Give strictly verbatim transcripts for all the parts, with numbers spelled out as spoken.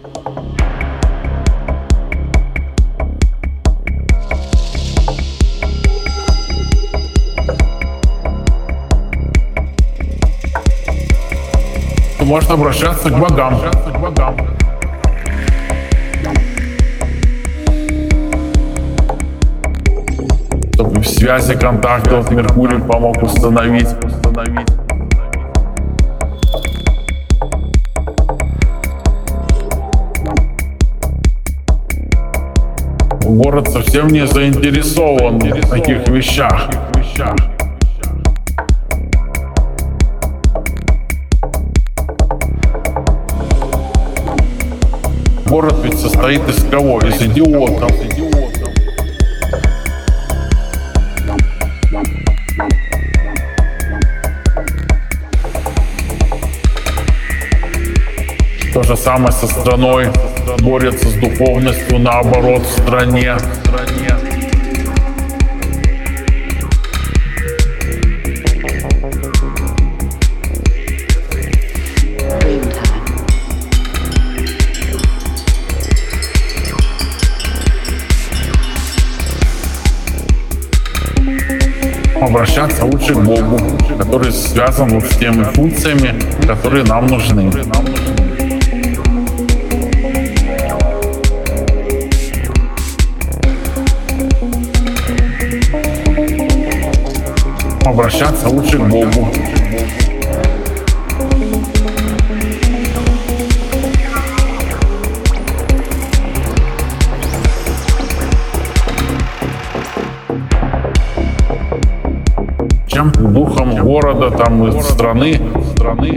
Можно обращаться к богам. Чтобы в связи контактов Меркурий помог установить. Город совсем не заинтересован в таких вещах. Город ведь состоит из кого? Из идиотов. То же самое со страной. Борется с духовностью, наоборот, в стране. Обращаться лучше к Богу, который связан вот с теми функциями, которые нам нужны. Обращаться лучше к Богу. Чем духом города, там и страны, страны,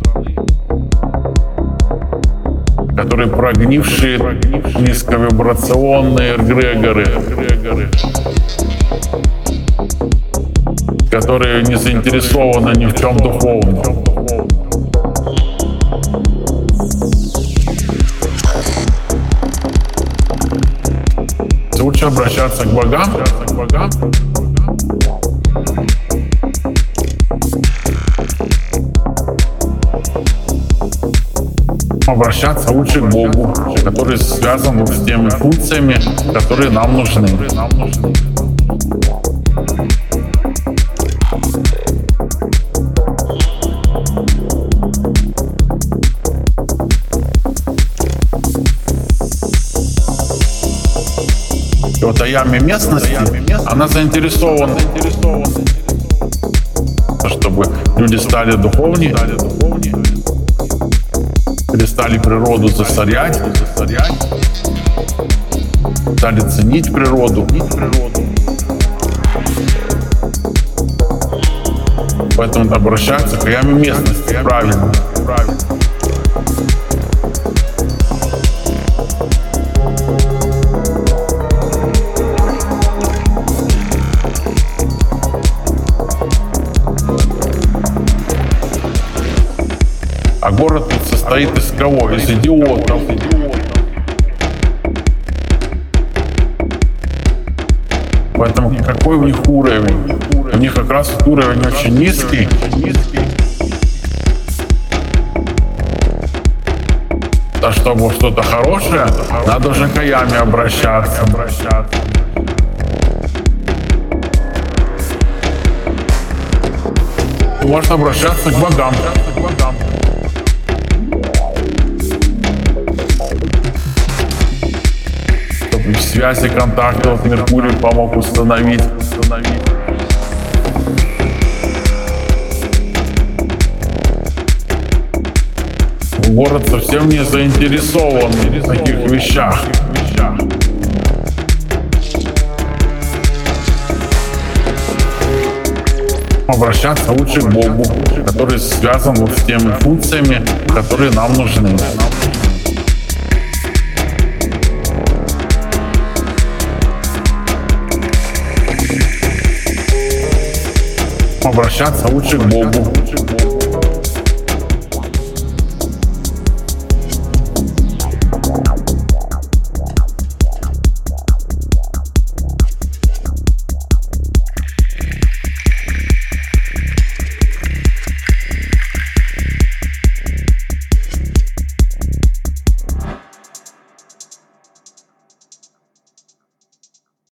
которые прогнившие низковибрационные эгрегоры, которые не заинтересованы ни в чем духовном. Лучше обращаться к богам. Обращаться лучше к Богу, который связан вот с теми функциями, которые нам нужны. И вот о яме местности, она заинтересована, чтобы люди стали духовнее, перестали природу засорять, стали ценить природу. Поэтому обращаться к яме местности правильно. А город тут состоит из кого? Из идиотов. Поэтому какой у них уровень? У них как раз уровень очень низкий. А чтобы что-то хорошее, надо уже к яме обращаться. Можно обращаться к богам. Чтобы в связи контактов Меркурий помог установить. Город совсем не заинтересован в таких вещах. Обращаться лучше к Богу, который связан вот с теми функциями, которые нам нужны. Обращаться лучше к Богу.